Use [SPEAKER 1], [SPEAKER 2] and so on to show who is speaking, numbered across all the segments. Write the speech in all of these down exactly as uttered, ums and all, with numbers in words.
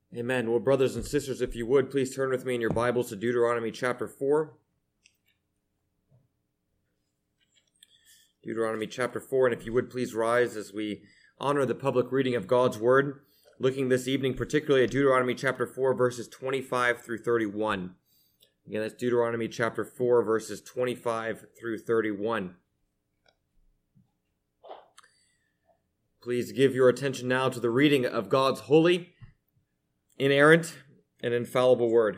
[SPEAKER 1] Amen. Well, brothers and sisters, if you would, please turn with me in your Bibles to Deuteronomy chapter four. Deuteronomy chapter four, and if you would, please rise as we honor the public reading of God's Word, looking this evening particularly at Deuteronomy chapter four, verses twenty-five through thirty-one. Again, that's Deuteronomy chapter four, verses twenty-five through thirty-one. Please give your attention now to the reading of God's holy, inerrant, and infallible word.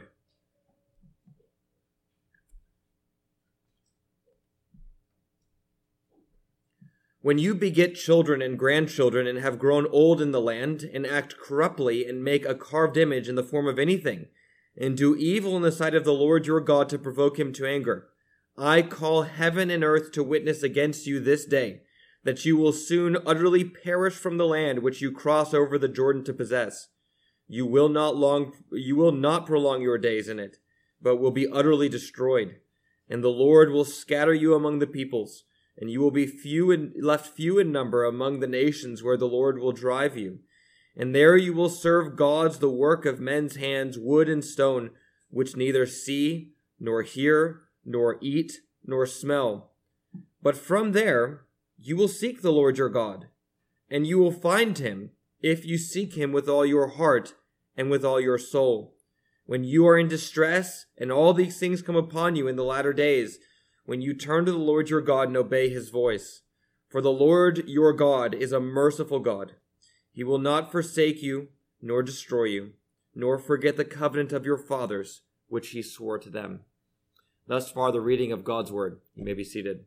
[SPEAKER 1] When you beget children and grandchildren and have grown old in the land, and act corruptly, and make a carved image in the form of anything, and do evil in the sight of the Lord your God to provoke him to anger, I call heaven and earth to witness against you this day, that you will soon utterly perish from the land which you cross over the Jordan to possess. You will not long, you will not prolong your days in it, but will be utterly destroyed. And the Lord will scatter you among the peoples, and you will be few and left few in number among the nations where the Lord will drive you. And there you will serve gods, the work of men's hands, wood and stone, which neither see, nor hear, nor eat, nor smell. But from there you will seek the Lord your God, and you will find him, if you seek him with all your heart and with all your soul. When you are in distress, and all these things come upon you in the latter days, when you turn to the Lord your God and obey his voice. For the Lord your God is a merciful God. He will not forsake you, nor destroy you, nor forget the covenant of your fathers, which he swore to them. Thus far the reading of God's word. You may be seated.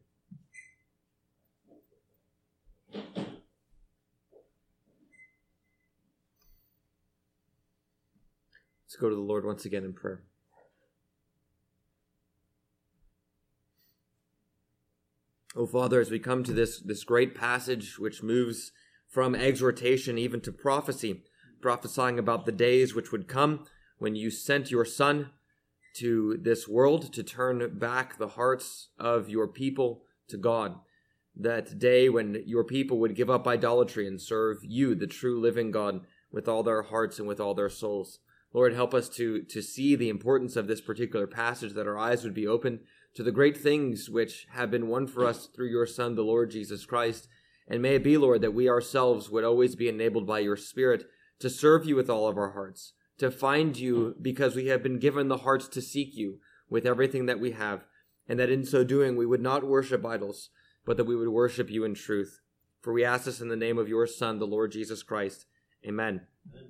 [SPEAKER 1] Let's go to the Lord once again in prayer. Oh, Father, as we come to this, this great passage which moves from exhortation even to prophecy, prophesying about the days which would come when you sent your Son to this world to turn back the hearts of your people to God, that day when your people would give up idolatry and serve you, the true living God, with all their hearts and with all their souls. Lord, help us to, to see the importance of this particular passage, that our eyes would be open to the great things which have been won for us through your Son, the Lord Jesus Christ. And may it be, Lord, that we ourselves would always be enabled by your Spirit to serve you with all of our hearts, to find you because we have been given the hearts to seek you with everything that we have, and that in so doing we would not worship idols, but that we would worship you in truth. For we ask this in the name of your Son, the Lord Jesus Christ. Amen. Amen.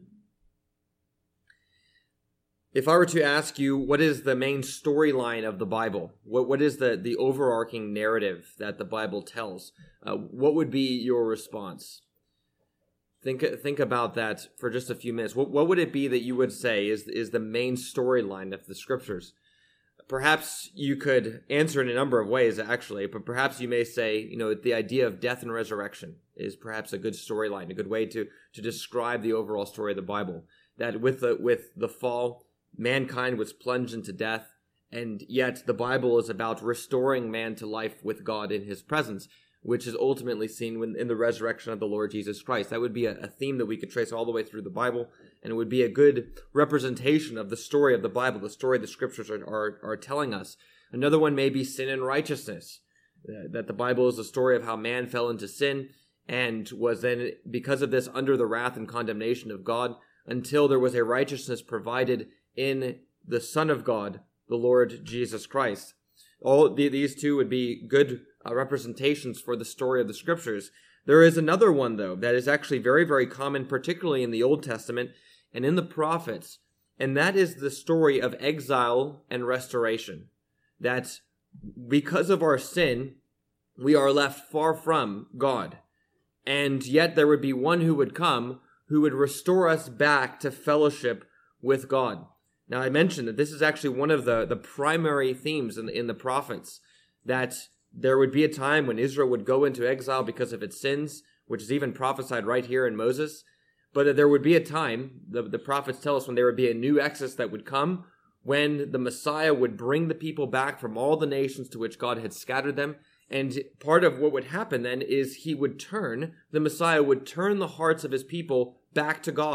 [SPEAKER 1] If I were to ask you, what is the main storyline of the Bible? What What is the, the overarching narrative that the Bible tells? Uh, what would be your response? Think think about that for just a few minutes. What What would it be that you would say is, is the main storyline of the Scriptures? Perhaps you could answer in a number of ways, actually, but perhaps you may say, you know, the idea of death and resurrection is perhaps a good storyline, a good way to, to describe the overall story of the Bible. That with the with the fall, mankind was plunged into death, and yet the Bible is about restoring man to life with God in his presence, which is ultimately seen when, in the resurrection of the Lord Jesus Christ. That would be a, a theme that we could trace all the way through the Bible, and it would be a good representation of the story of the Bible, the story the Scriptures are, are, are telling us. Another one may be sin and righteousness, uh, that the Bible is a story of how man fell into sin and was then, because of this, under the wrath and condemnation of God, until there was a righteousness provided in the Son of God, the Lord Jesus Christ. All the, these two would be good uh, representations for the story of the Scriptures. There is another one, though, that is actually very, very common, particularly in the Old Testament and in the prophets, and that is the story of exile and restoration. That because of our sin, we are left far from God, and yet there would be one who would come who would restore us back to fellowship with God. Now, I mentioned that this is actually one of the, the primary themes in, in the prophets, that there would be a time when Israel would go into exile because of its sins, which is even prophesied right here in Moses. But that there would be a time, the, the prophets tell us, when there would be a new exodus that would come, when the Messiah would bring the people back from all the nations to which God had scattered them. And part of what would happen then is he would turn, the Messiah would turn the hearts of his people back to God,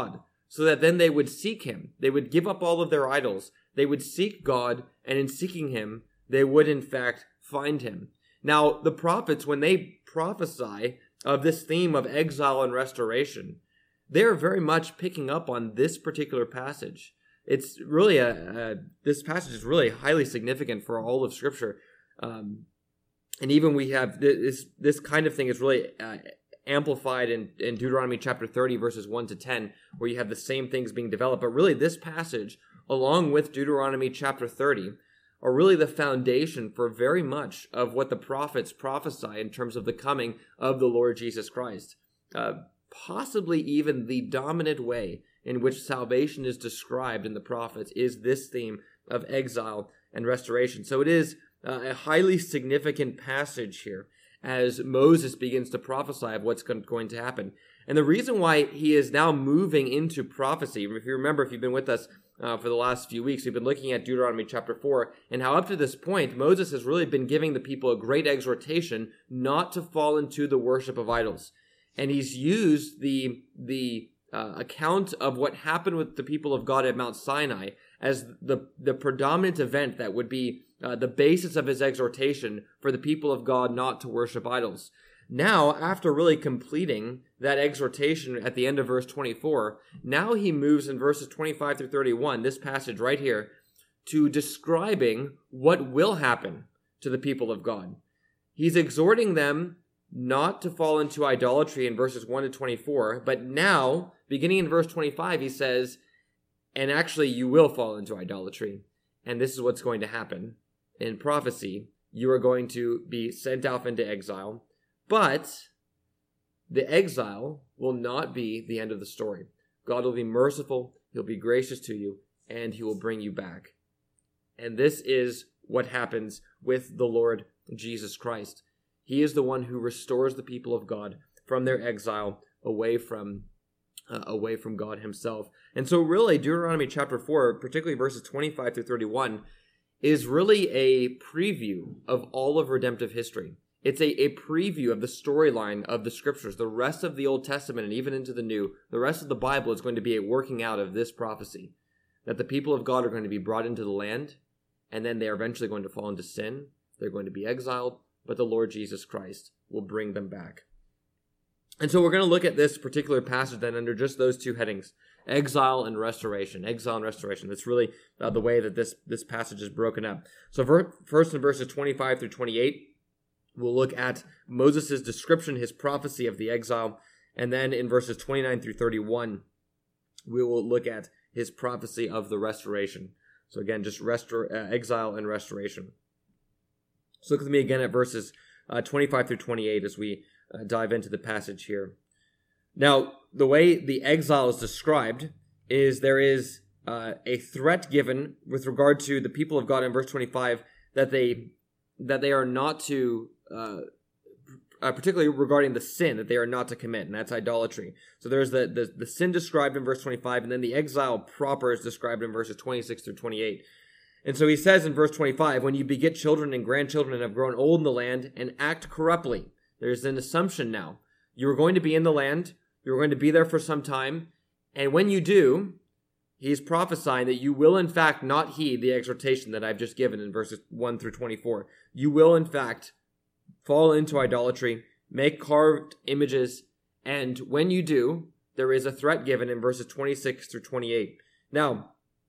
[SPEAKER 1] so that then they would seek him. They would give up all of their idols. They would seek God, and in seeking him, they would in fact find him. Now, the prophets, when they prophesy of this theme of exile and restoration, they're very much picking up on this particular passage. It's really a, a this passage is really highly significant for all of Scripture. Um, and even we have this, this kind of thing is really uh, amplified in, in Deuteronomy chapter thirty, verses one to ten, where you have the same things being developed. But really this passage, along with Deuteronomy chapter thirty, are really the foundation for very much of what the prophets prophesy in terms of the coming of the Lord Jesus Christ. Uh, possibly even the dominant way in which salvation is described in the prophets is this theme of exile and restoration. So it is uh, a highly significant passage here as Moses begins to prophesy of what's going to happen. And the reason why he is now moving into prophecy, if you remember, if you've been with us uh, for the last few weeks, we've been looking at Deuteronomy chapter four, and how up to this point, Moses has really been giving the people a great exhortation not to fall into the worship of idols. And he's used the, the uh, account of what happened with the people of God at Mount Sinai as the, the predominant event that would be uh, the basis of his exhortation for the people of God not to worship idols. Now, after really completing that exhortation at the end of verse twenty-four, now he moves in verses twenty-five through thirty-one, this passage right here, to describing what will happen to the people of God. He's exhorting them not to fall into idolatry in verses one to twenty-four, but now, beginning in verse twenty-five, he says, and actually you will fall into idolatry, and this is what's going to happen. In prophecy, you are going to be sent off into exile, but the exile will not be the end of the story. God will be merciful, he'll be gracious to you, and he will bring you back. And this is what happens with the Lord Jesus Christ. He is the one who restores the people of God from their exile away from uh, away from God himself. And so really, Deuteronomy chapter four, particularly verses twenty-five through thirty-one, is really a preview of all of redemptive history. It's a, a preview of the storyline of the Scriptures. The rest of the Old Testament and even into the New, the rest of the Bible is going to be a working out of this prophecy, that the people of God are going to be brought into the land, and then they are eventually going to fall into sin. They're going to be exiled, but the Lord Jesus Christ will bring them back. And so we're going to look at this particular passage then under just those two headings, exile and restoration. Exile and restoration. That's really uh, the way that this, this passage is broken up. So ver- first in verses twenty-five through twenty-eight, we'll look at Moses' description, his prophecy of the exile. And then in verses twenty-nine through thirty-one, we will look at his prophecy of the restoration. So again, just restor- uh, exile and restoration. So look with me again at verses uh, twenty-five through twenty-eight as we uh, dive into the passage here. Now, the way the exile is described is there is uh, a threat given with regard to the people of God in verse twenty-five that they that they are not to, uh, uh, particularly regarding the sin that they are not to commit, and that's idolatry. So there's the, the, the sin described in verse twenty-five, and then the exile proper is described in verses twenty-six through twenty-eight. And so he says in verse twenty-five, when you beget children and grandchildren and have grown old in the land and act corruptly, there's an assumption now. You are going to be in the land, you're going to be there for some time, and when you do, he's prophesying that you will in fact not heed the exhortation that I've just given in verses one through twenty-four. You will in fact fall into idolatry, make carved images, and when you do, there is a threat given in verses twenty-six through twenty-eight. Now,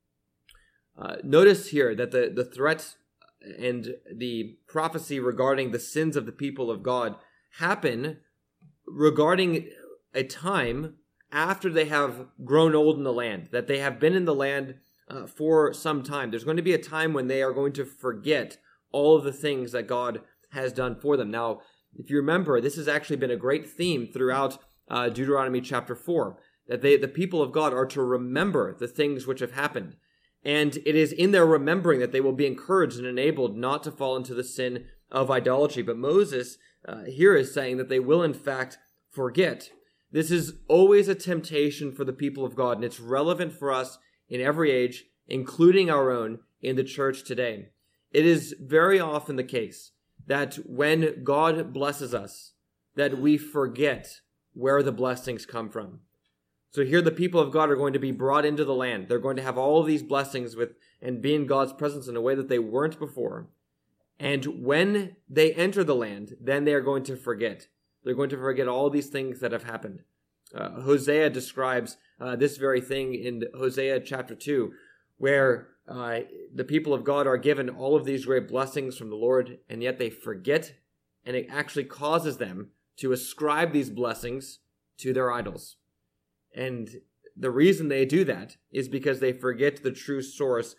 [SPEAKER 1] Uh, notice here that the, the threat and the prophecy regarding the sins of the people of God happen regarding a time after they have grown old in the land, that they have been in the land uh, for some time. There's going to be a time when they are going to forget all of the things that God has done for them. Now, if you remember, this has actually been a great theme throughout uh, Deuteronomy chapter four, that they, the people of God are to remember the things which have happened. And it is in their remembering that they will be encouraged and enabled not to fall into the sin of idolatry. But Moses uh, here is saying that they will in fact forget. This is always a temptation for the people of God, and it's relevant for us in every age, including our own in the church today. It is very often the case that when God blesses us, that we forget where the blessings come from. So here the people of God are going to be brought into the land. They're going to have all of these blessings with and be in God's presence in a way that they weren't before. And when they enter the land, then they are going to forget. They're going to forget all these things that have happened. Uh, Hosea describes uh, this very thing in Hosea chapter two, where uh, the people of God are given all of these great blessings from the Lord, and yet they forget, and it actually causes them to ascribe these blessings to their idols. And the reason they do that is because they forget the true source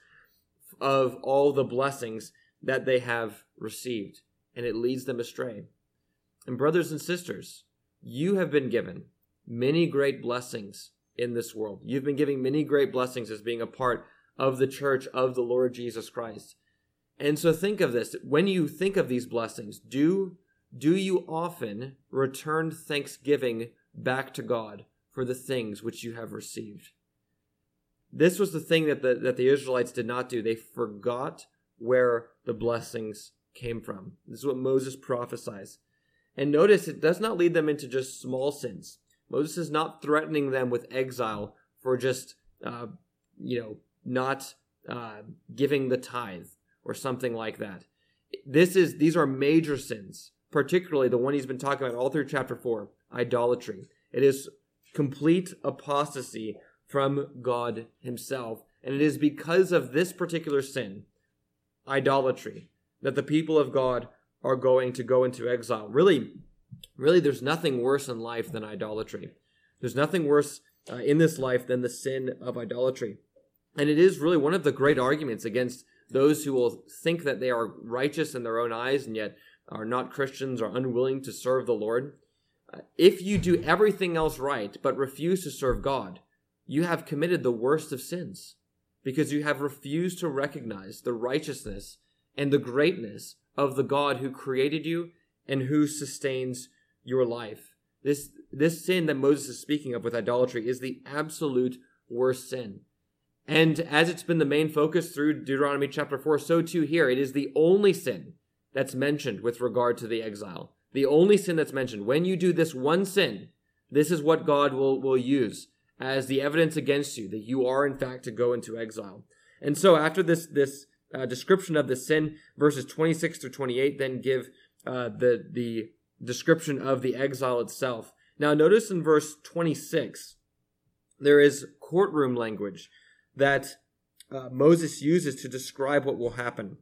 [SPEAKER 1] of all the blessings that they have received, and it leads them astray. And brothers and sisters, you have been given many great blessings in this world. You've been given many great blessings as being a part of the church of the Lord Jesus Christ. And so think of this. When you think of these blessings, do, do you often return thanksgiving back to God for the things which you have received? This was the thing that the, that the Israelites did not do. They forgot where the blessings came from. This is what Moses prophesies. And notice it does not lead them into just small sins. Moses is not threatening them with exile for just, uh, you know, not uh, giving the tithe or something like that. This is these are major sins, particularly the one he's been talking about all through chapter four, idolatry. It is complete apostasy from God himself. And it is because of this particular sin, idolatry, that the people of God are going to go into exile. Really, really, there's nothing worse in life than idolatry. There's nothing worse uh, in this life than the sin of idolatry. And it is really one of the great arguments against those who will think that they are righteous in their own eyes and yet are not Christians or unwilling to serve the Lord. Uh, if you do everything else right but refuse to serve God, you have committed the worst of sins because you have refused to recognize the righteousness and the greatness of the God who created you and who sustains your life. This, this sin that Moses is speaking of with idolatry is the absolute worst sin. And as it's been the main focus through Deuteronomy chapter four, so too here, it is the only sin that's mentioned with regard to the exile. The only sin that's mentioned. When you do this one sin, this is what God will, will use as the evidence against you, that you are in fact to go into exile. And so after this, this uh, description of the sin, verses twenty-six through twenty-eight then give uh, the, the description of the exile itself. Now notice in verse twenty-six, there is courtroom language that uh, Moses uses to describe what will happen.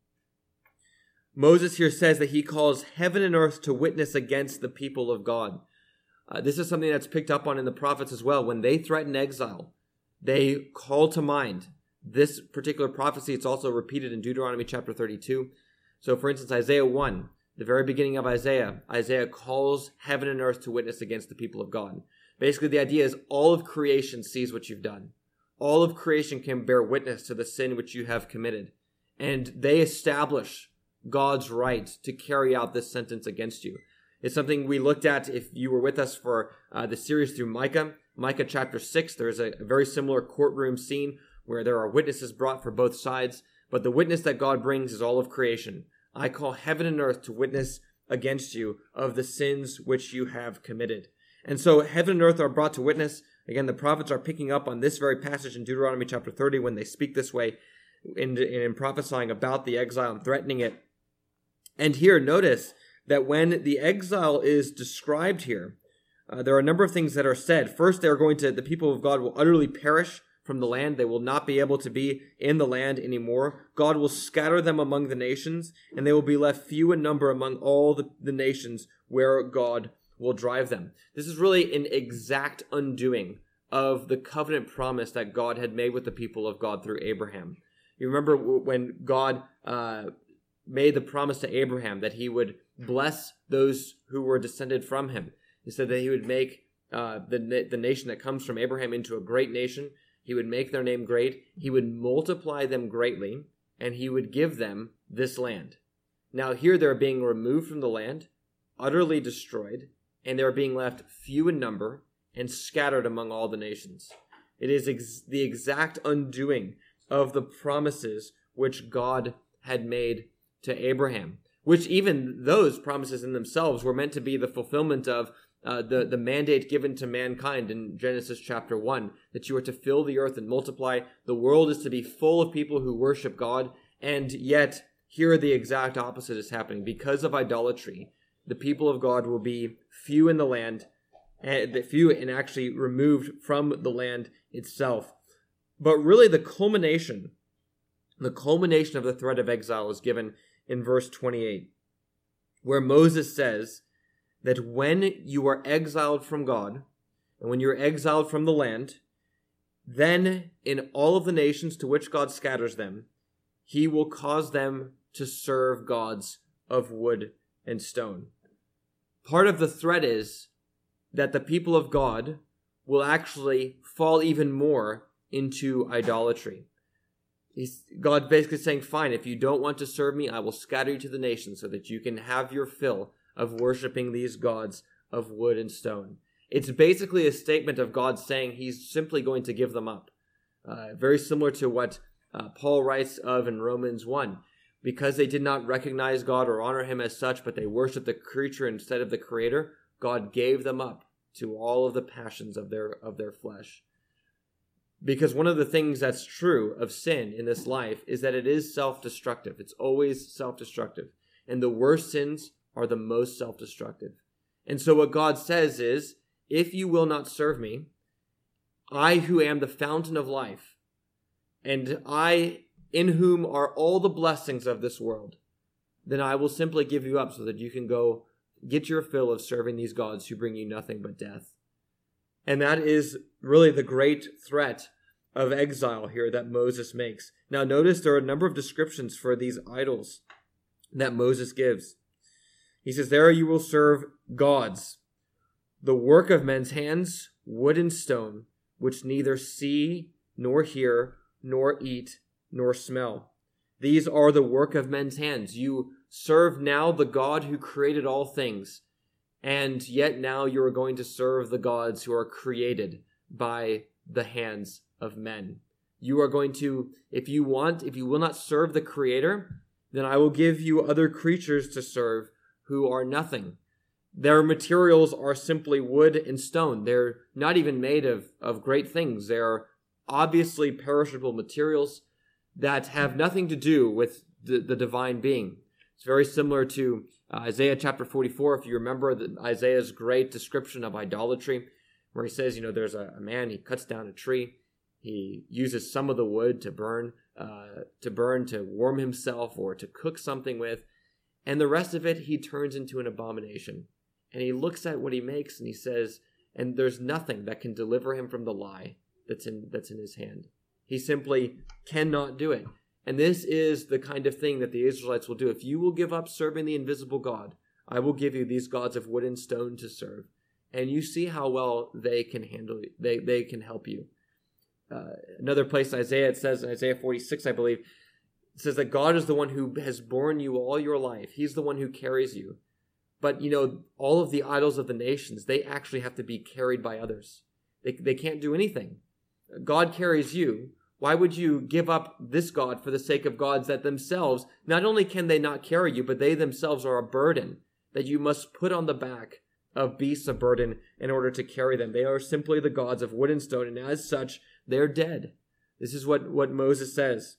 [SPEAKER 1] Moses here says that he calls heaven and earth to witness against the people of God. Uh, this is something that's picked up on in the prophets as well. When they threaten exile, they call to mind this particular prophecy. It's also repeated in Deuteronomy chapter thirty-two. So for instance, Isaiah one, the very beginning of Isaiah, Isaiah calls heaven and earth to witness against the people of God. Basically, the idea is all of creation sees what you've done. All of creation can bear witness to the sin which you have committed. And they establish God's right to carry out this sentence against you. It's something we looked at if you were with us for uh, the series through Micah. Micah chapter six, there's a, a very similar courtroom scene where there are witnesses brought for both sides. But the witness that God brings is all of creation. I call heaven and earth to witness against you of the sins which you have committed. And so heaven and earth are brought to witness. Again, the prophets are picking up on this very passage in Deuteronomy chapter thirty when they speak this way in, in prophesying about the exile and threatening it. And here, notice that when the exile is described here, uh, there are a number of things that are said. First, they're going to, the people of God will utterly perish from the land. They will not be able to be in the land anymore. God will scatter them among the nations, and they will be left few in number among all the, the nations where God will drive them. This is really an exact undoing of the covenant promise that God had made with the people of God through Abraham. You remember when God uh, made the promise to Abraham that he would bless those who were descended from him. He said that he would make uh, the, the nation that comes from Abraham into a great nation. He would make their name great. He would multiply them greatly, and he would give them this land. Now here they're being removed from the land, utterly destroyed, and they're being left few in number and scattered among all the nations. It is ex- the exact undoing of the promises which God had made to Abraham, which even those promises in themselves were meant to be the fulfillment of uh, the, the mandate given to mankind in Genesis chapter one, that you are to fill the earth and multiply. The world is to be full of people who worship God, and yet here the exact opposite is happening. Because of idolatry, the people of God will be few in the land, and few and actually removed from the land itself. But really the culmination, the culmination of the threat of exile is given in verse twenty-eight, where Moses says that when you are exiled from God, and when you're exiled from the land, then in all of the nations to which God scatters them, he will cause them to serve gods of wood and stone. Part of the threat is that the people of God will actually fall even more into idolatry. He's, God basically saying, fine, if you don't want to serve me, I will scatter you to the nations so that you can have your fill of worshiping these gods of wood and stone. It's basically a statement of God saying he's simply going to give them up. Uh, very similar to what uh, Paul writes of in Romans one. Because they did not recognize God or honor him as such, but they worshiped the creature instead of the creator, God gave them up to all of the passions of their of their flesh. Because one of the things that's true of sin in this life is that it is self-destructive. It's always self-destructive. And the worst sins are the most self-destructive. And so what God says is, if you will not serve me, I who am the fountain of life, and I in whom are all the blessings of this world, then I will simply give you up so that you can go get your fill of serving these gods who bring you nothing but death. And that is really the great threat of exile here that Moses makes. Now notice there are a number of descriptions for these idols that Moses gives. He says, there you will serve gods, the work of men's hands, wood and stone, which neither see nor hear nor eat nor smell. These are the work of men's hands. You serve now the God who created all things, and yet now you are going to serve the gods who are created by the hands of men. You are going to, if you want, if you will not serve the Creator, then I will give you other creatures to serve who are nothing. Their materials are simply wood and stone. They're not even made of, of great things. They're obviously perishable materials that have nothing to do with the, the divine being. It's very similar to uh, Isaiah chapter forty-four, if you remember the, Isaiah's great description of idolatry, where he says, you know, there's a, a man, he cuts down a tree, he uses some of the wood to burn, uh, to burn, to warm himself or to cook something with, and the rest of it he turns into an abomination. And he looks at what he makes and he says, and there's nothing that can deliver him from the lie that's in that's in his hand. He simply cannot do it. And this is the kind of thing that the Israelites will do. If you will give up serving the invisible God, I will give you these gods of wood and stone to serve. And you see how well they can handle you. They, they can help you. Uh, another place, Isaiah, it says, in Isaiah forty-six, I believe, it says that God is the one who has borne you all your life. He's the one who carries you. But, you know, all of the idols of the nations, they actually have to be carried by others. They, they can't do anything. God carries you. Why would you give up this God for the sake of gods that themselves, not only can they not carry you, but they themselves are a burden that you must put on the back of beasts of burden in order to carry them. They are simply the gods of wood and stone, and as such, they're dead. This is what, what Moses says.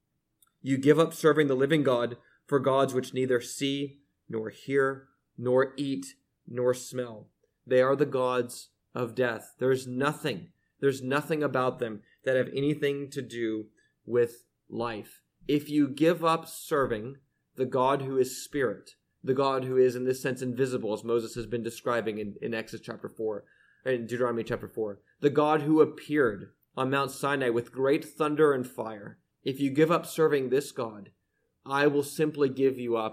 [SPEAKER 1] You give up serving the living God for gods which neither see, nor hear, nor eat, nor smell. They are the gods of death. There's nothing, there's nothing about them that have anything to do with life. If you give up serving the God who is spirit, the God who is in this sense invisible, as Moses has been describing in, in Exodus chapter four, in Deuteronomy chapter four, the God who appeared on Mount Sinai with great thunder and fire, if you give up serving this God, I will simply give you up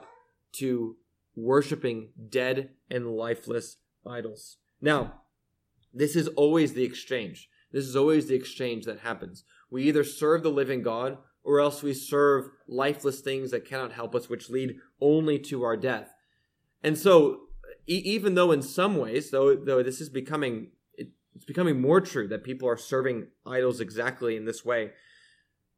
[SPEAKER 1] to worshiping dead and lifeless idols. Now, this is always the exchange. This is always the exchange that happens. We either serve the living God, or else we serve lifeless things that cannot help us, which lead only to our death. And so, e- even though in some ways, though, though this is becoming, it, it's becoming more true that people are serving idols exactly in this way,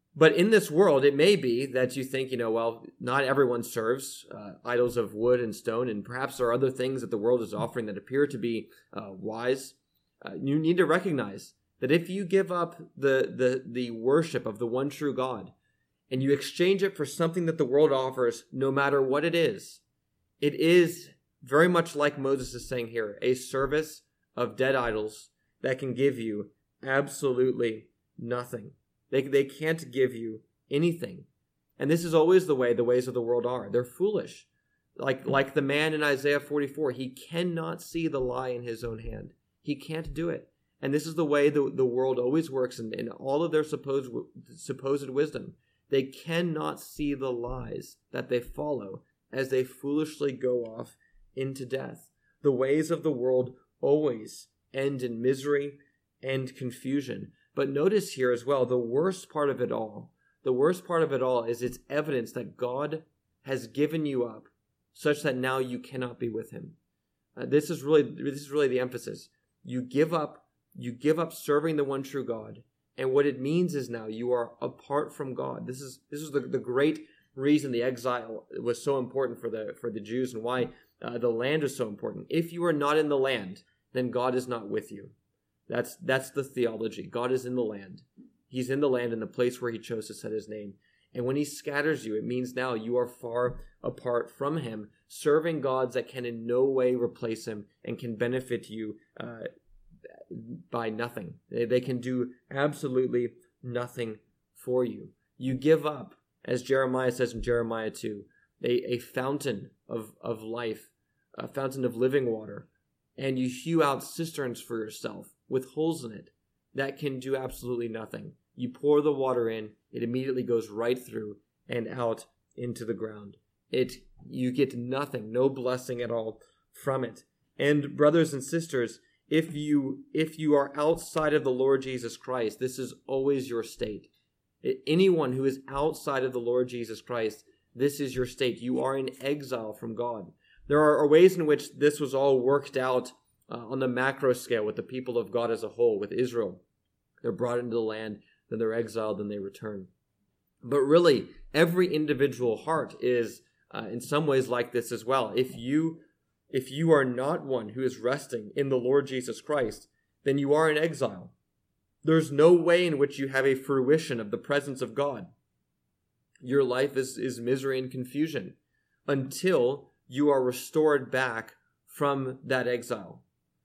[SPEAKER 1] But in this world, it may be that you think, you know, well, not everyone serves uh, idols of wood and stone, and perhaps there are other things that the world is offering that appear to be uh, wise. Uh, you need to recognize that if you give up the, the, the worship of the one true God, and you exchange it for something that the world offers, no matter what it is, it is very much like Moses is saying here, a service of dead idols that can give you absolutely nothing. They, they can't give you anything. And this is always the way the ways of the world are. They're foolish. Like, like the man in Isaiah forty-four, he cannot see the lie in his own hand. He can't do it. And this is the way the, the world always works in, in all of their supposed, supposed wisdom. They cannot see the lies that they follow as they foolishly go off into death. The ways of the world always end in misery and confusion. But notice here as well, the worst part of it all, the worst part of it all is it's evidence that God has given you up such that now you cannot be with him. Uh, this is really, this is really the emphasis. You give up, you give up serving the one true God. And what it means is now you are apart from God. This is, this is the, the great reason the exile was so important for the, for the Jews and why uh, the land is so important. If you are not in the land, then God is not with you. That's that's the theology. God is in the land. He's in the land in the place where he chose to set his name. And when he scatters you, it means now you are far apart from him, serving gods that can in no way replace him and can benefit you uh, by nothing. They, they can do absolutely nothing for you. You give up, as Jeremiah says in Jeremiah two, a, a fountain of, of life, a fountain of living water, and you hew out cisterns for yourself with holes in it that can do absolutely nothing. You pour the water in, it immediately goes right through and out into the ground. It, you get nothing, no blessing at all from it. And brothers and sisters, if you, if you are outside of the Lord Jesus Christ, this is always your state. Anyone who is outside of the Lord Jesus Christ, this is your state. You are in exile from God. There are ways in which this was all worked out uh, on the macro scale with the people of God as a whole, with Israel. They're brought into the land, then they're exiled, then they return. But really, every individual heart is uh, in some ways like this as well. If you, if you are not one who is resting in the Lord Jesus Christ, then you are in exile. There's no way in which you have a fruition of the presence of God. Your life is, is misery and confusion until you are restored back from that exile.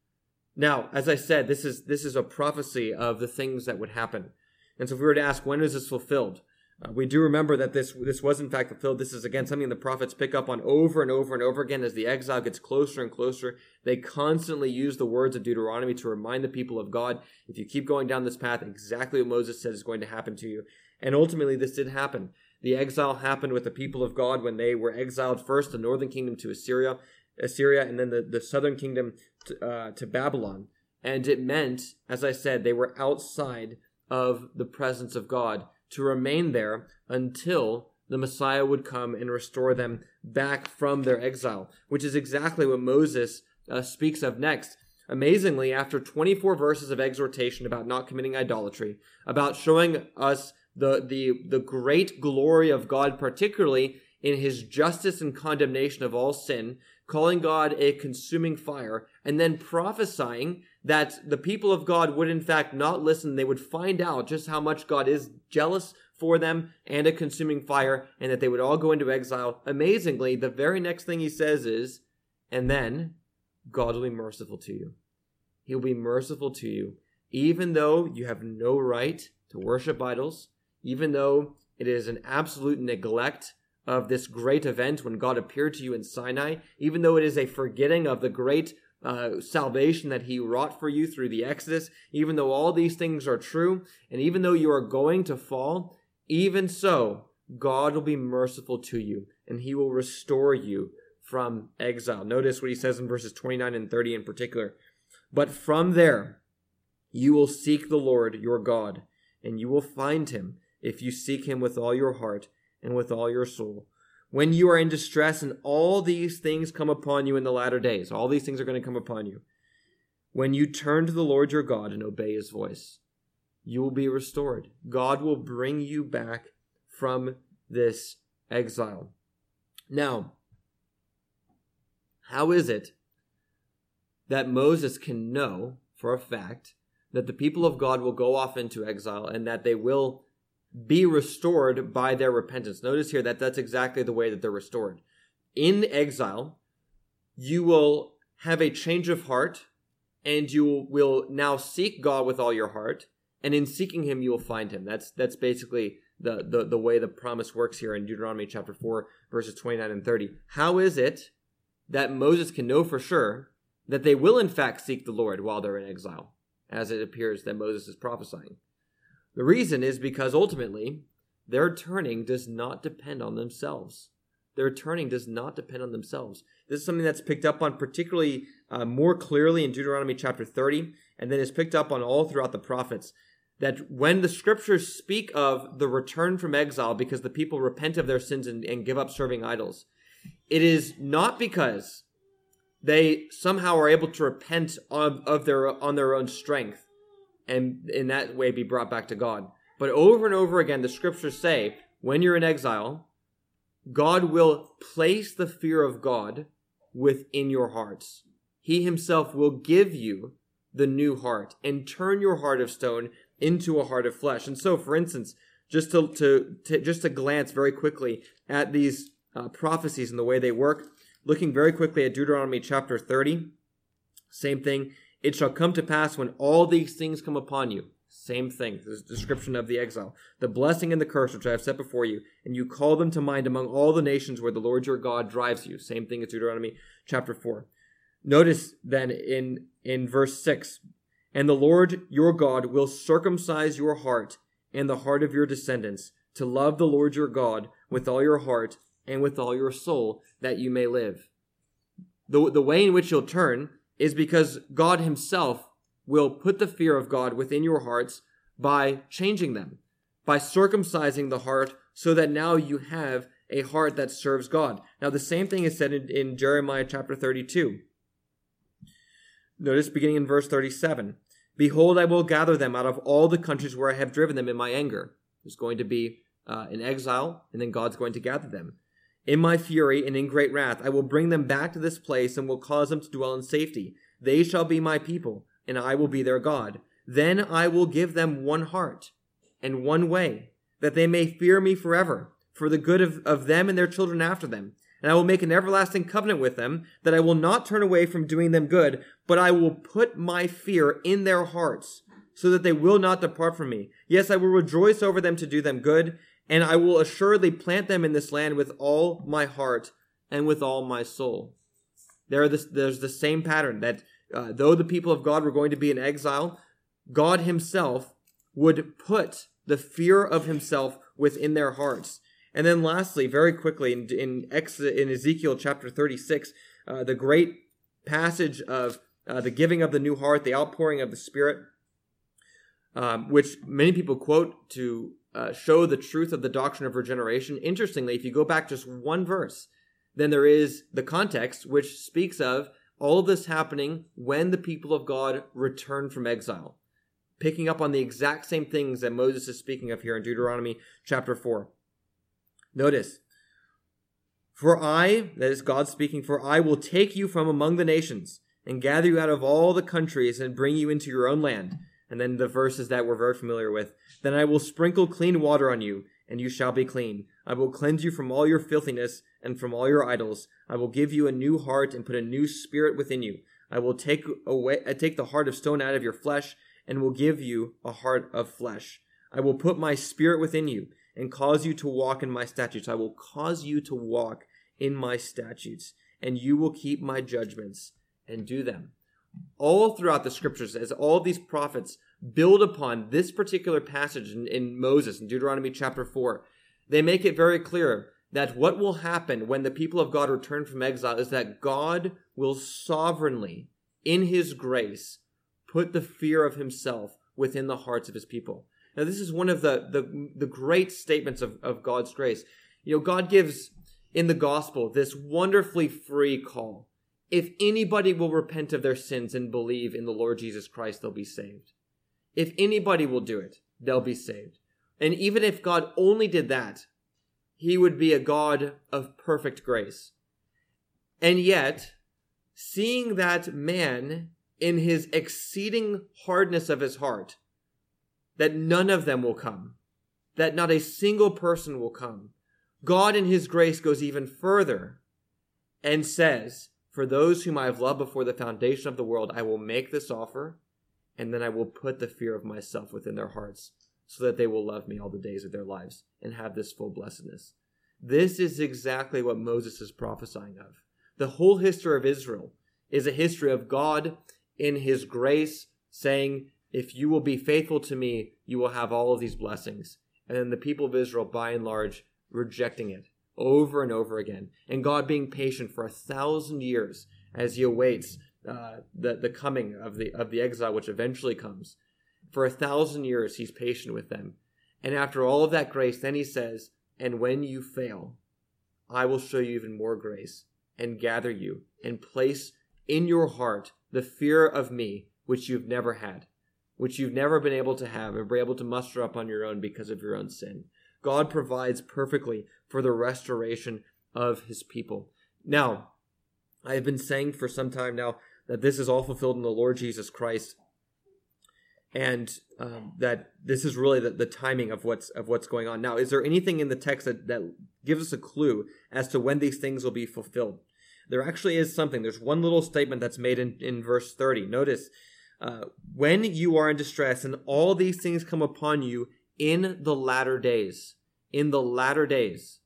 [SPEAKER 1] Now, as I said, this is this is a prophecy of the things that would happen. And so if we were to ask, when is this fulfilled? Uh, we do remember that this this was in fact fulfilled. This is, again, something the prophets pick up on over and over and over again as the exile gets closer and closer. They constantly use the words of Deuteronomy to remind the people of God, if you keep going down this path, exactly what Moses said is going to happen to you. And ultimately, this did happen. The exile happened with the people of God when they were exiled first, the northern kingdom to Assyria, Assyria, and then the, the southern kingdom to, uh, to Babylon. And it meant, as I said, they were outside of the presence of God to remain there until the Messiah would come and restore them back from their exile, which is exactly what Moses uh, speaks of next. Amazingly, after twenty-four verses of exhortation about not committing idolatry, about showing us the, the, the great glory of God, particularly in his justice and condemnation of all sin, calling God a consuming fire, and then prophesying that the people of God would in fact not listen. They would find out just how much God is jealous for them and a consuming fire, and that they would all go into exile. Amazingly, the very next thing he says is, and then God will be merciful to you. He'll be merciful to you, even though you have no right to worship idols, even though it is an absolute neglect of this great event when God appeared to you in Sinai, even though it is a forgetting of the great uh, salvation that he wrought for you through the Exodus, even though all these things are true, and even though you are going to fall, even so, God will be merciful to you, and he will restore you from exile. Notice what he says in verses twenty-nine and thirty in particular. But from there, you will seek the Lord your God, and you will find him if you seek him with all your heart and with all your soul. When you are in distress and all these things come upon you in the latter days, all these things are going to come upon you. When you turn to the Lord your God and obey his voice. you will be restored. God will bring you back from this exile. Now, how is it that Moses can know for a fact that the people of God will go off into exile and that they will be restored by their repentance? Notice here that that's exactly the way that they're restored. In exile, you will have a change of heart, and you will now seek God with all your heart, and in seeking him, you will find him. That's that's basically the, the, the way the promise works here in Deuteronomy chapter four, verses twenty-nine and thirty. How is it that Moses can know for sure that they will in fact seek the Lord while they're in exile, as it appears that Moses is prophesying? The reason is because ultimately, their turning does not depend on themselves. Their turning does not depend on themselves. This is something that's picked up on particularly uh, more clearly in Deuteronomy chapter thirty, and then is picked up on all throughout the prophets, that when the scriptures speak of the return from exile because the people repent of their sins and, and give up serving idols, it is not because they somehow are able to repent of, of their on their own strength and in that way be brought back to God. But over and over again, the scriptures say, when you're in exile, God will place the fear of God within your hearts. He himself will give you the new heart and turn your heart of stone into a heart of flesh. And so, for instance, just to, to, to just to glance very quickly at these uh, prophecies and the way they work, looking very quickly at Deuteronomy chapter thirty, same thing. It shall come to pass when all these things come upon you. Same thing, this description of the exile. The blessing and the curse which I have set before you, and you call them to mind among all the nations where the Lord your God drives you. Same thing as Deuteronomy chapter four. Notice then in, in verse six, and the Lord your God will circumcise your heart and the heart of your descendants to love the Lord your God with all your heart and with all your soul, that you may live. The, the way in which you'll turn is because God himself will put the fear of God within your hearts by changing them, by circumcising the heart so that now you have a heart that serves God. Now, the same thing is said in, in Jeremiah chapter thirty-two. Notice beginning in verse thirty-seven. Behold, I will gather them out of all the countries where I have driven them in my anger. There's going to be uh, an exile, and then God's going to gather them. In my fury and in great wrath, I will bring them back to this place and will cause them to dwell in safety. They shall be my people, and I will be their God. Then I will give them one heart and one way, that they may fear me forever, for the good of, of them and their children after them. And I will make an everlasting covenant with them, that I will not turn away from doing them good, but I will put my fear in their hearts, so that they will not depart from me. Yes, I will rejoice over them to do them good, and I will assuredly plant them in this land with all my heart and with all my soul. There, there's the same pattern that uh, though the people of God were going to be in exile, God himself would put the fear of himself within their hearts. And then lastly, very quickly, in, in, Exodus, in Ezekiel chapter thirty-six, uh, the great passage of uh, the giving of the new heart, the outpouring of the Spirit, um, which many people quote to uh, show the truth of the doctrine of regeneration. Interestingly, if you go back just one verse, then there is the context which speaks of all of this happening when the people of God return from exile, picking up on the exact same things that Moses is speaking of here in Deuteronomy chapter four. Notice, for I, that is God speaking, for I will take you from among the nations and gather you out of all the countries and bring you into your own land. And then the verses that we're very familiar with. Then I will sprinkle clean water on you, and you shall be clean. I will cleanse you from all your filthiness and from all your idols. I will give you a new heart and put a new spirit within you. I will take away, take the heart of stone out of your flesh and will give you a heart of flesh. I will put my spirit within you and cause you to walk in my statutes. I will cause you to walk in my statutes, and you will keep my judgments and do them. All throughout the scriptures, as all these prophets build upon this particular passage in, in Moses, in Deuteronomy chapter four, they make it very clear that what will happen when the people of God return from exile is that God will sovereignly, in his grace, put the fear of himself within the hearts of his people. Now, this is one of the, the, the great statements of, of God's grace. You know, God gives in the gospel this wonderfully free call. If anybody will repent of their sins and believe in the Lord Jesus Christ, they'll be saved. If anybody will do it, they'll be saved. And even if God only did that, he would be a God of perfect grace. And yet, seeing that man in his exceeding hardness of his heart, that none of them will come, that not a single person will come, God in his grace goes even further and says, for those whom I have loved before the foundation of the world, I will make this offer, and then I will put the fear of myself within their hearts, so that they will love me all the days of their lives and have this full blessedness. This is exactly what Moses is prophesying of. The whole history of Israel is a history of God in his grace saying, if you will be faithful to me, you will have all of these blessings. And then the people of Israel, by and large, rejecting it over and over again. And God being patient for a thousand years as he awaits uh, the, the coming of the, of the exile, which eventually comes. For a thousand years, he's patient with them. And after all of that grace, then he says, and when you fail, I will show you even more grace and gather you and place in your heart the fear of me, which you've never had, which you've never been able to have or be able to muster up on your own because of your own sin. God provides perfectly for the restoration of his people. Now, I have been saying for some time now that this is all fulfilled in the Lord Jesus Christ, and um, that this is really the, the timing of what's of what's going on. Now, is there anything in the text that, that gives us a clue as to when these things will be fulfilled? There actually is something. There's one little statement that's made in, in verse thirty. Notice, uh, when you are in distress and all these things come upon you in the latter days, in the latter days,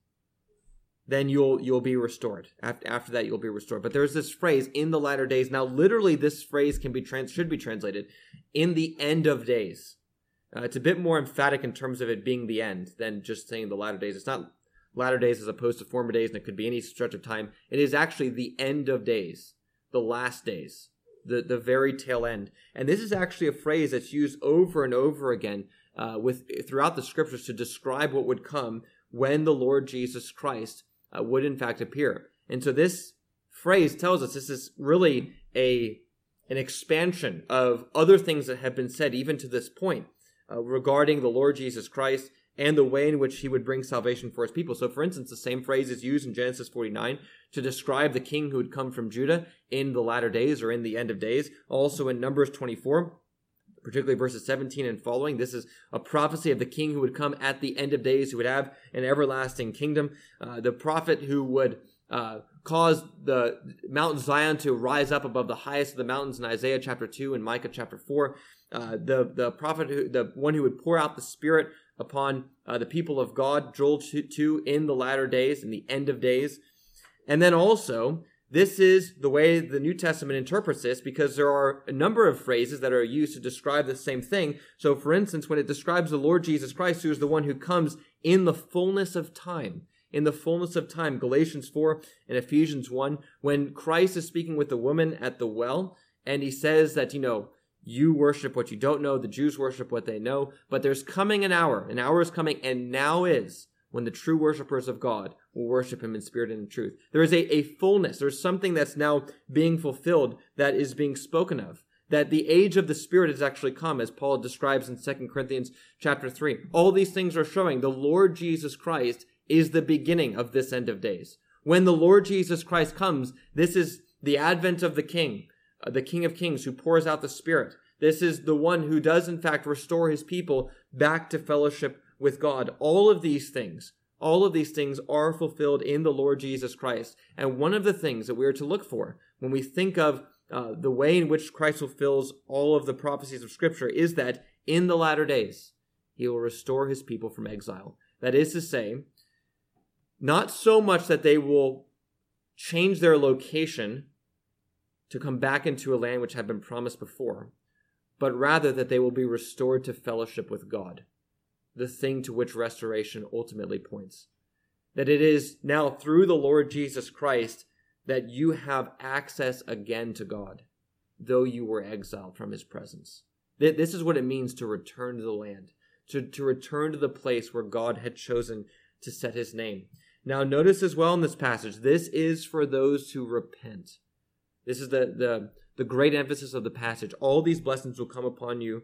[SPEAKER 1] then you'll you'll be restored. After, after that, you'll be restored. But there's this phrase, in the latter days. Now, literally, this phrase can be trans should be translated, in the end of days. Uh, it's a bit more emphatic in terms of it being the end than just saying the latter days. It's not latter days as opposed to former days, and it could be any stretch of time. It is actually the end of days, the last days, the, the very tail end. And this is actually a phrase that's used over and over again uh, with throughout the scriptures to describe what would come when the Lord Jesus Christ uh, would in fact appear. And so this phrase tells us this is really a an expansion of other things that have been said even to this point uh, regarding the Lord Jesus Christ and the way in which he would bring salvation for his people. So, for instance, the same phrase is used in Genesis forty-nine to describe the king who would come from Judah in the latter days or in the end of days. Also in Numbers twenty-four, particularly verses seventeen and following, this is a prophecy of the king who would come at the end of days, who would have an everlasting kingdom. Uh, the prophet who would uh, cause the Mount Zion to rise up above the highest of the mountains in Isaiah chapter two and Micah chapter four. Uh, the, the prophet, who, the one who would pour out the Spirit upon uh, the people of God, Joel two, in the latter days, in the end of days. And then also, this is the way the New Testament interprets this, because there are a number of phrases that are used to describe the same thing. So, for instance, when it describes the Lord Jesus Christ, who is the one who comes in the fullness of time, in the fullness of time, Galatians four and Ephesians one, when Christ is speaking with the woman at the well, and he says that, you know, you worship what you don't know, the Jews worship what they know, but there's coming an hour, an hour is coming, and now is, when the true worshipers of God will worship him in spirit and in truth. There is a, a fullness, there's something that's now being fulfilled that is being spoken of, that the age of the Spirit has actually come, as Paul describes in Second Corinthians chapter three. All these things are showing the Lord Jesus Christ is the beginning of this end of days. When the Lord Jesus Christ comes, this is the advent of the King, uh, the King of Kings who pours out the Spirit. This is the one who does in fact restore his people back to fellowship with God. All of these things, all of these things are fulfilled in the Lord Jesus Christ. And one of the things that we are to look for when we think of uh, the way in which Christ fulfills all of the prophecies of Scripture is that in the latter days, he will restore his people from exile. That is to say, not so much that they will change their location to come back into a land which had been promised before, but rather that they will be restored to fellowship with God, the thing to which restoration ultimately points. That it is now through the Lord Jesus Christ that you have access again to God, though you were exiled from his presence. This is what it means to return to the land, to, to return to the place where God had chosen to set his name. Now notice as well in this passage, this is for those who repent. This is the, the, the great emphasis of the passage. All these blessings will come upon you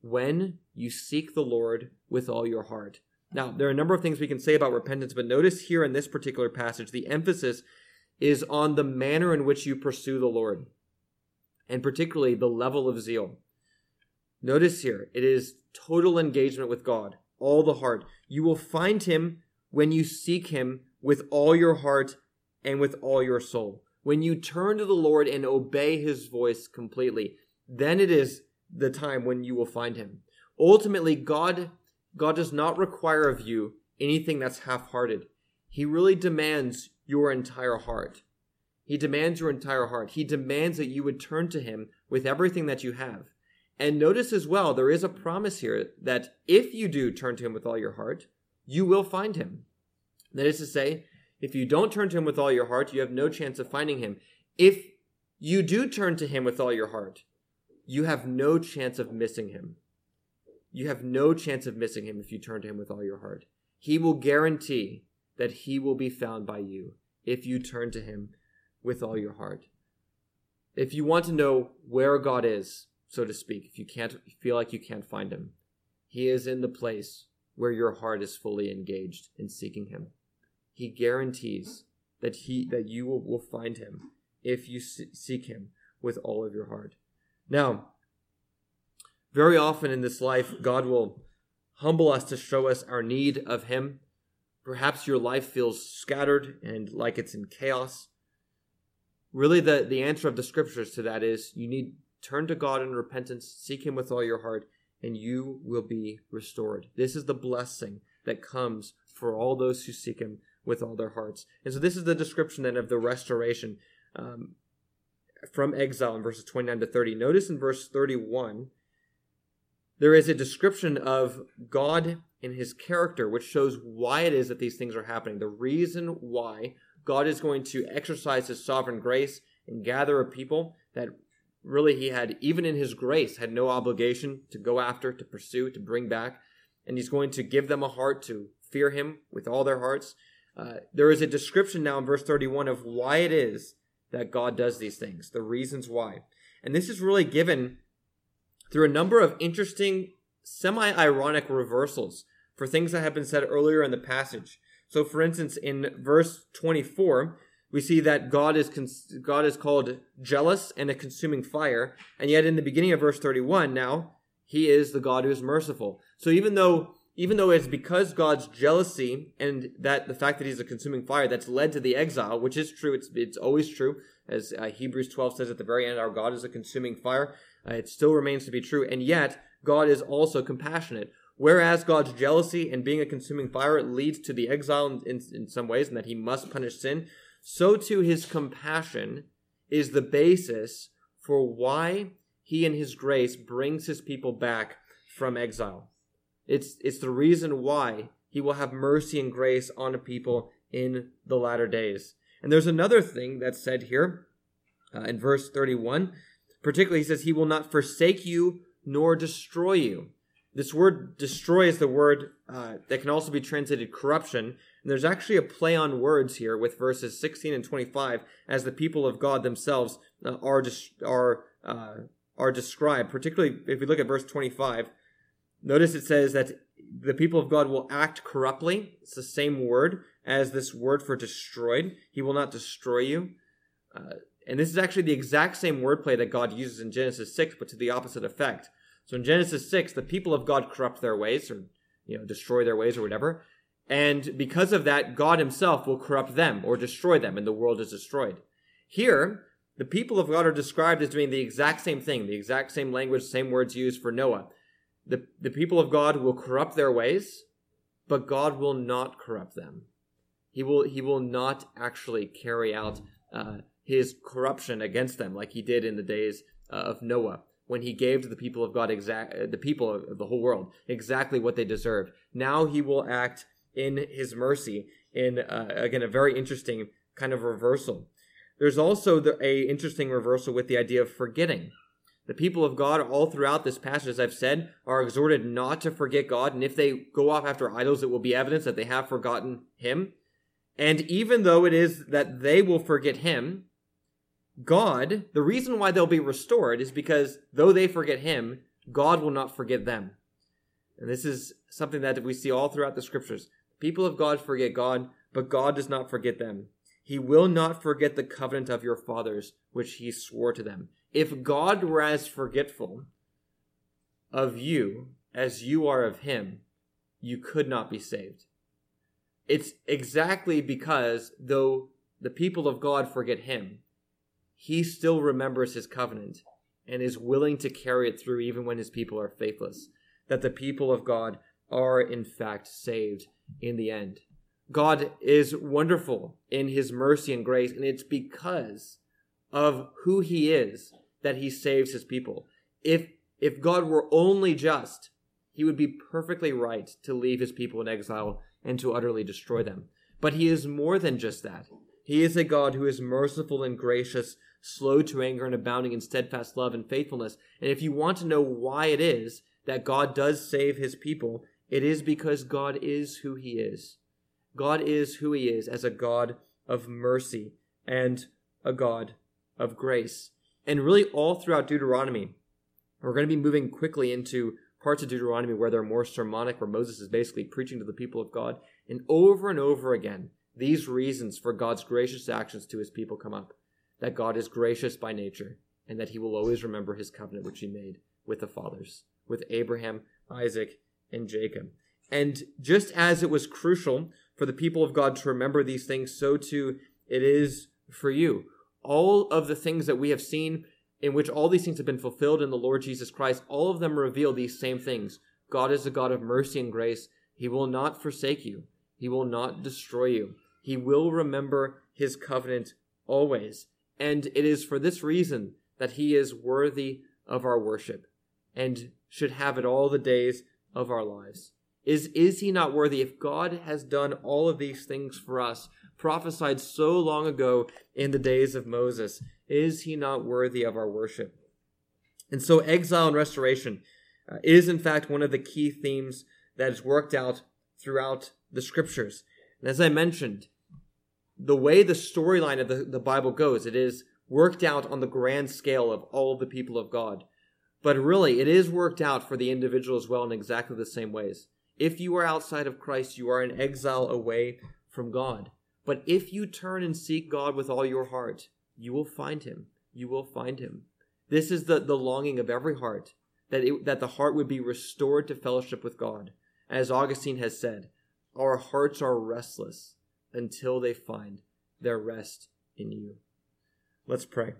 [SPEAKER 1] when you seek the Lord with all your heart. Now, there are a number of things we can say about repentance, but notice here in this particular passage, the emphasis is on the manner in which you pursue the Lord, and particularly the level of zeal. Notice here, it is total engagement with God, all the heart. You will find him when you seek him with all your heart and with all your soul. When you turn to the Lord and obey his voice completely, then it is the time when you will find him. Ultimately, God, God does not require of you anything that's half-hearted. He really demands your entire heart. He demands your entire heart. He demands that you would turn to him with everything that you have. And notice as well, there is a promise here that if you do turn to him with all your heart, you will find him. That is to say, if you don't turn to him with all your heart, you have no chance of finding him. If you do turn to him with all your heart, you have no chance of missing him. You have no chance of missing him if you turn to him with all your heart. He will guarantee that he will be found by you if you turn to him with all your heart. If you want to know where God is, so to speak, if you can't feel like you can't find him, he is in the place where your heart is fully engaged in seeking him. He guarantees that he that you will, will find him if you seek him with all of your heart. Now, very often in this life, God will humble us to show us our need of him. Perhaps your life feels scattered and like it's in chaos. Really, the, the answer of the scriptures to that is you need to turn to God in repentance, seek him with all your heart, and you will be restored. This is the blessing that comes for all those who seek him with all their hearts. And so this is the description then of the restoration um, from exile in verses twenty-nine to thirty. Notice in verse thirty-one, there is a description of God and his character, which shows why it is that these things are happening. The reason why God is going to exercise his sovereign grace and gather a people that really he had, even in his grace, had no obligation to go after, to pursue, to bring back. And he's going to give them a heart to fear him with all their hearts. Uh, there is a description now in verse thirty-one of why it is that God does these things, the reasons why. And this is really given through a number of interesting, semi-ironic reversals for things that have been said earlier in the passage. So, for instance, in verse twenty-four, we see that God is cons- God is called jealous and a consuming fire, and yet in the beginning of verse thirty-one, now he is the God who is merciful. So, even though even though it's because God's jealousy and that the fact that he's a consuming fire that's led to the exile, which is true, it's it's always true, as uh, Hebrews twelve says at the very end, our God is a consuming fire. Uh, it still remains to be true, and yet God is also compassionate. Whereas God's jealousy and being a consuming fire leads to the exile in, in, in some ways, and that he must punish sin, so too his compassion is the basis for why he in his grace brings his people back from exile. It's, it's the reason why he will have mercy and grace on a people in the latter days. And there's another thing that's said here uh, in verse thirty-one. Particularly, he says, he will not forsake you nor destroy you. This word destroy is the word uh, that can also be translated corruption. And there's actually a play on words here with verses sixteen and twenty-five as the people of God themselves uh, are, des- are, uh, are described. Particularly if we look at verse twenty-five, notice it says that the people of God will act corruptly. It's the same word as this word for destroyed. He will not destroy you. Uh, and this is actually the exact same wordplay that God uses in Genesis six, but to the opposite effect. So in Genesis six, the people of God corrupt their ways, or you know, destroy their ways or whatever. And because of that, God himself will corrupt them or destroy them, and the world is destroyed. Here, the people of God are described as doing the exact same thing, the exact same language, same words used for Noah. The, the people of God will corrupt their ways, but God will not corrupt them. He will, he will not actually carry out uh, his corruption against them like he did in the days uh, of Noah, when he gave to the people of God, exact, the people of the whole world, exactly what they deserved. Now he will act in his mercy in, uh, again, a very interesting kind of reversal. There's also the, a interesting reversal with the idea of forgetting. The people of God, all throughout this passage, as I've said, are exhorted not to forget God. And if they go off after idols, it will be evidence that they have forgotten him. And even though it is that they will forget him, God, the reason why they'll be restored is because though they forget him, God will not forget them. And this is something that we see all throughout the scriptures. People of God forget God, but God does not forget them. He will not forget the covenant of your fathers, which he swore to them. If God were as forgetful of you as you are of him, you could not be saved. It's exactly because, though the people of God forget him, he still remembers his covenant and is willing to carry it through even when his people are faithless, that the people of God are in fact saved in the end. God is wonderful in his mercy and grace, and it's because of who he is that he saves his people. If, if God were only just, he would be perfectly right to leave his people in exile and to utterly destroy them. But he is more than just that. He is a God who is merciful and gracious, slow to anger and abounding in steadfast love and faithfulness. And if you want to know why it is that God does save his people, it is because God is who he is. God is who he is as a God of mercy and a God of grace. And really all throughout Deuteronomy, we're going to be moving quickly into parts of Deuteronomy where they're more sermonic, where Moses is basically preaching to the people of God. And over and over again, these reasons for God's gracious actions to his people come up. That God is gracious by nature, and that he will always remember his covenant which he made with the fathers, with Abraham, Isaac, and Jacob. And just as it was crucial for the people of God to remember these things, so too it is for you. All of the things that we have seen in which all these things have been fulfilled in the Lord Jesus Christ, all of them reveal these same things. God is a God of mercy and grace. He will not forsake you. He will not destroy you. He will remember his covenant always. And it is for this reason that he is worthy of our worship and should have it all the days of our lives. Is, is he not worthy? If God has done all of these things for us, prophesied so long ago in the days of Moses, is he not worthy of our worship? And so exile and restoration uh, is in fact one of the key themes that is worked out throughout the scriptures. And as I mentioned, the way the storyline of the, the Bible goes, it is worked out on the grand scale of all of the people of God. But really, it is worked out for the individual as well in exactly the same ways. If you are outside of Christ, you are in exile away from God. But if you turn and seek God with all your heart, you will find him. You will find him. This is the, the longing of every heart, that, it, that the heart would be restored to fellowship with God. As Augustine has said, our hearts are restless until they find their rest in you. Let's pray.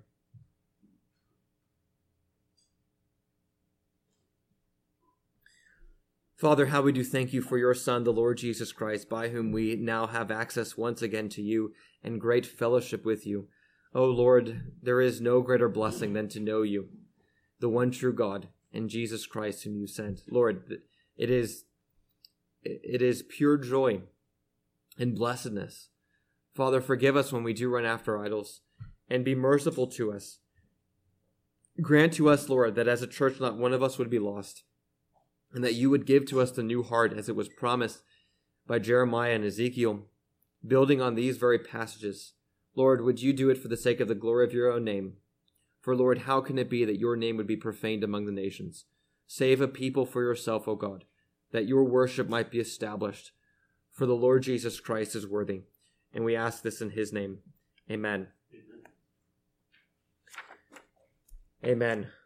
[SPEAKER 1] Father, how we do thank you for your Son, the Lord Jesus Christ, by whom we now have access once again to you and great fellowship with you. O Lord, there is no greater blessing than to know you, the one true God, and Jesus Christ whom you sent. Lord, it is, it is pure joy and blessedness. Father, forgive us when we do run after idols, and be merciful to us. Grant to us, Lord, that as a church not one of us would be lost, and that you would give to us the new heart as it was promised by Jeremiah and Ezekiel, building on these very passages. Lord, would you do it for the sake of the glory of your own name? For, Lord, how can it be that your name would be profaned among the nations? Save a people for yourself, O God, that your worship might be established. For the Lord Jesus Christ is worthy. And we ask this in his name. Amen. Amen.